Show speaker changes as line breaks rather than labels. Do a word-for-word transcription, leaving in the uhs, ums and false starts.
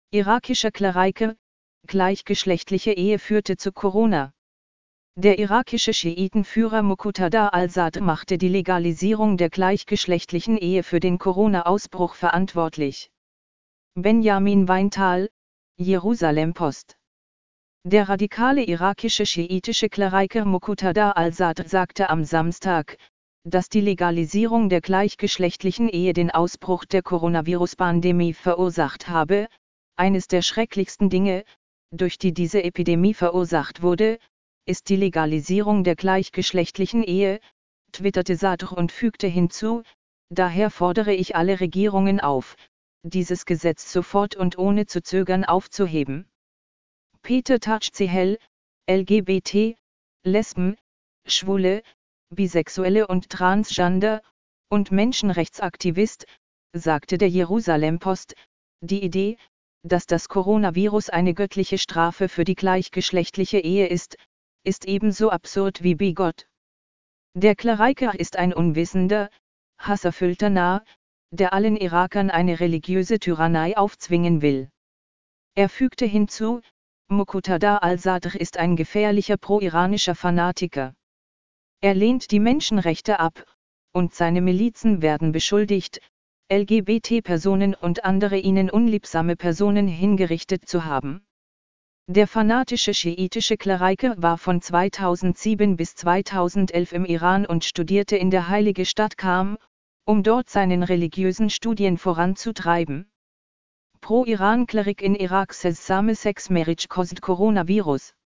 Irakischer Klereiker, gleichgeschlechtliche Ehe führte zu Corona. Der irakische Schiitenführer Muqtada al-Sadr machte die Legalisierung der gleichgeschlechtlichen Ehe für den Corona-Ausbruch verantwortlich. Benjamin Weinthal, Jerusalem Post. Der radikale irakische schiitische Klereiker Muqtada al-Sadr sagte am Samstag, dass die Legalisierung der gleichgeschlechtlichen Ehe den Ausbruch der Coronavirus-Pandemie verursacht habe, eines der schrecklichsten Dinge, durch die diese Epidemie verursacht wurde, ist die Legalisierung der gleichgeschlechtlichen Ehe, twitterte Sadr und fügte hinzu, daher fordere ich alle Regierungen auf, dieses Gesetz sofort und ohne zu zögern aufzuheben. Peter Tatschzehel, L G B T, Lesben, Schwule, Bisexuelle und Transgender, und Menschenrechtsaktivist, sagte der Jerusalem Post, die Idee, dass das Coronavirus eine göttliche Strafe für die gleichgeschlechtliche Ehe ist, ist ebenso absurd wie bigot. Der Klereiker ist ein unwissender, hasserfüllter Narr, der allen Irakern eine religiöse Tyrannei aufzwingen will. Er fügte hinzu, Muqtada al-Sadr ist ein gefährlicher pro-iranischer Fanatiker. Er lehnt die Menschenrechte ab, und seine Milizen werden beschuldigt, L G B T-Personen und andere ihnen unliebsame Personen hingerichtet zu haben. Der fanatische schiitische Klereiker war von zweitausendsieben bis zweitausendelf im Iran und studierte in der Heilige Stadt Qam, um dort seinen religiösen Studien voranzutreiben. Pro-Iran-Klerik in Irak says same sex marriage caused coronavirus.